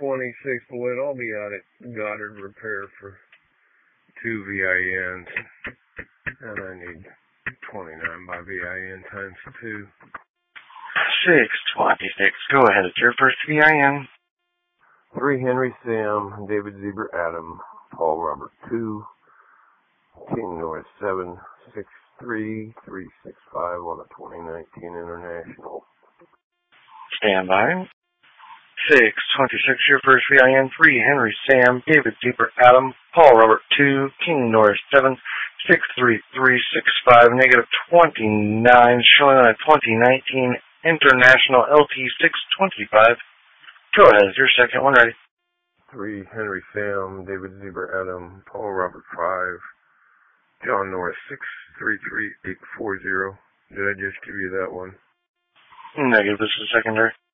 26th, I'll be out at Goddard Repair for 2 VINs. And I need 29 by VIN times 2. 626. Go ahead. It's your first VIN. 3 Henry Sam, David Zebra Adam, Paul Robert 2, King North 7, 63365 on a 2019 International. Stand by. 626. Your first VIN. 3 Henry Sam, David Zebra Adam, Paul Robert 2, King North 7, 63365, negative 29, showing on a 2019 International LT 625. Go ahead, your second one ready. 3 Henry Sam, David Zebra Adam, Paul Robert 5, John Norris 633840. Did I just give you that one? Negative, this is secondary.